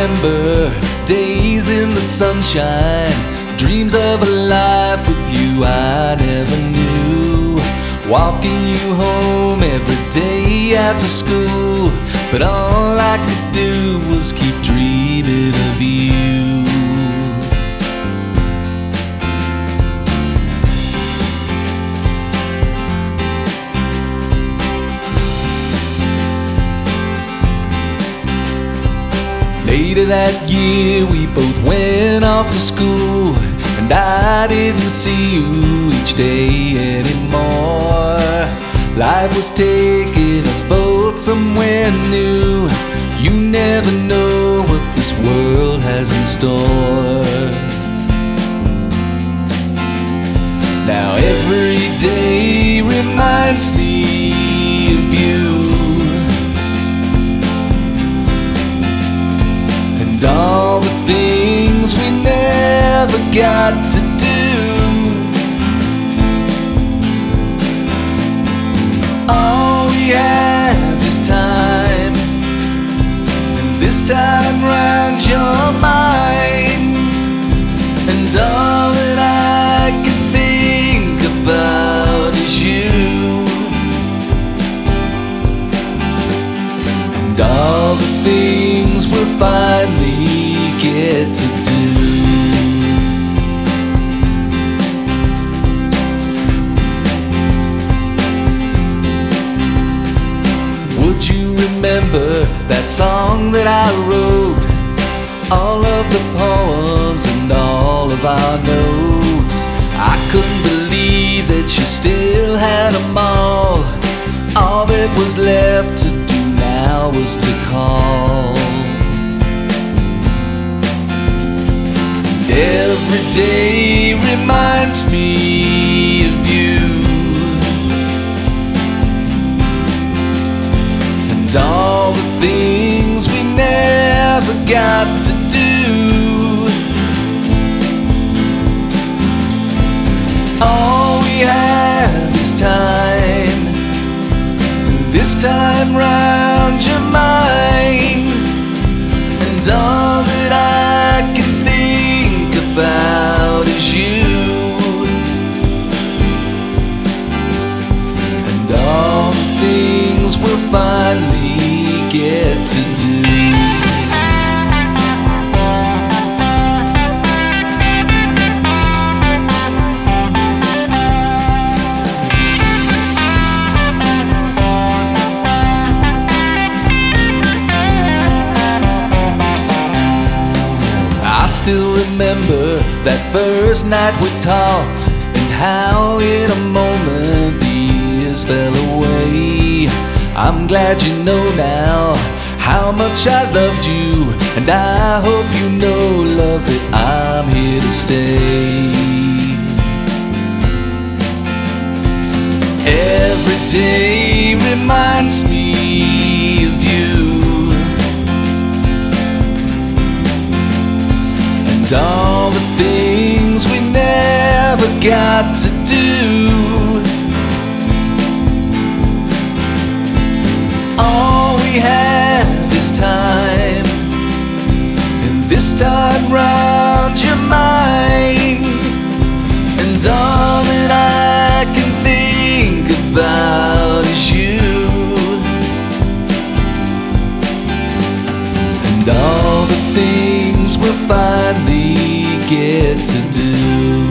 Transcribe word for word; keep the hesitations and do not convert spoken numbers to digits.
remember days in the sunshine, dreams of a life with you I never knew. Walking you home every day after school, but all I could do was keep dreaming of you. Later that year we both went off to school, and I didn't see you each day anymore. Life was taking us both somewhere new. You never know what this world has in store. Now every day reminds me of you, and all the things we never got to do. All we have is time, and this time round you're mine, and all that I can think about is you, and all the things we'll finally get to do. Would you remember that song that I wrote? All of the poems and all of our notes. I couldn't believe that you still had them all. All that was left to do now was to call. And every day reminds me of you, and all the things we never got to do. All we have is time, and this time round you're mine, and all that I can think about is you, and all the things we'll finally get to do. I still remember that first night we talked, and how in a moment the years fell away. I'm glad you know now how much I loved you, and I hope you know, love, that I'm here to stay. Every day reminds me of you, and all the things we never got to do. All we have is time, and this time round you're mine, and all that I can think about is you, and all the things we'll finally get to do.